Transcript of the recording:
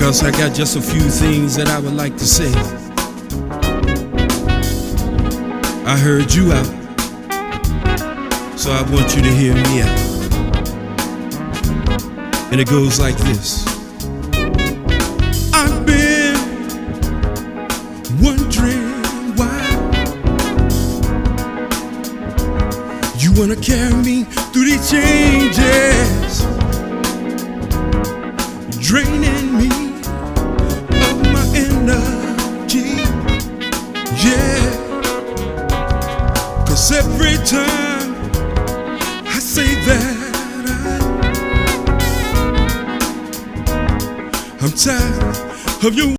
because I got just a few things that I would like to say. I heard you out, so I want you to hear me out. And it goes like this. I've been wondering why you wanna carry me through these changes, draining me of my energy. Yeah, 'cause every time I say that I'm tired of you.